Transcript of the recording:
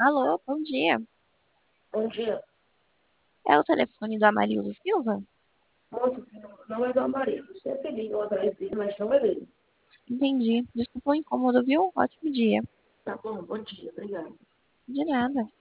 Alô, bom dia. Bom dia. É o telefone do Amarildo Silva? Moço, não é do marido. Sempre ligam atrás dele, mas não é dele. Entendi. Desculpa o incômodo, viu? Ótimo dia. Tá bom, bom dia, obrigado. De nada.